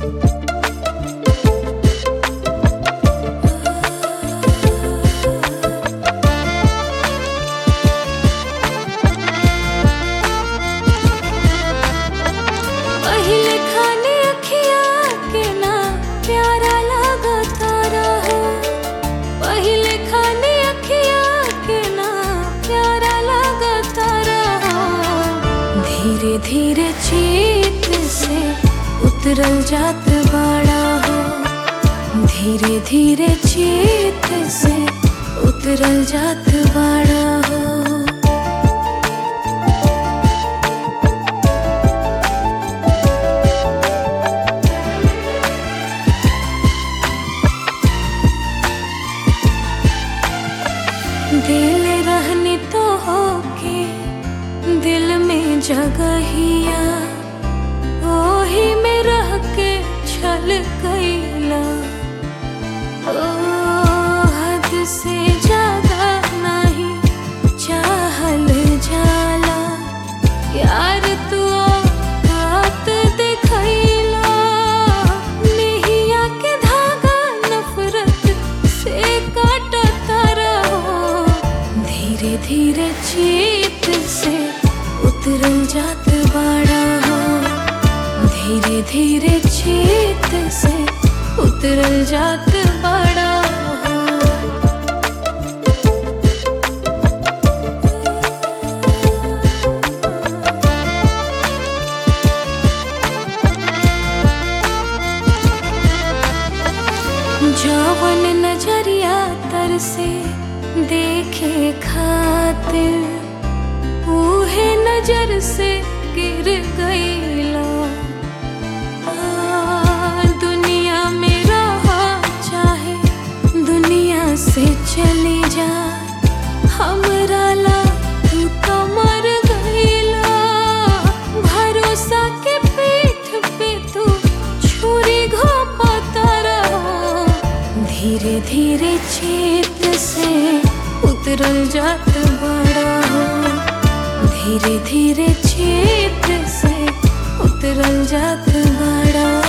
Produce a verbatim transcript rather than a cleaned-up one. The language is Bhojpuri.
पहिले खाने अखिया के ना प्यारा लगता रहो, पहिले खाने अखिया के ना प्यारा लगता रहो। धीरे धीरे चीत से उतरल जात बाड़ा हो, धीरे धीरे चीत से उतरल जात बाड़ा हो। दिल रहनी तो होके दिल में जगहिया, ओही में रह के छल गईला। ओ हद से ज्यादा नहीं चाहल जाला, यार तू औकात दिखैला। नेहिया के धागा नफरत से काटता रहो, धीरे धीरे चीत से उतरल जात बाड़ा हो, धीरे धीरे चीत से उतरल जात बाड़ा हो। जवन नजरिया तर से देखे खातिर, ऊहे नजर से गिर गईला। दुनिया में रहा चाहे दुनिया से चली जा, हमरा ला तू तो मर गईला। भरोसा के पीठ पे तू छुरी घोंपता रहो, धीरे धीरे चेत से उतरल जात बाड़ा हो, धीरे धीरे चेत से उतरल जात बाड़ा।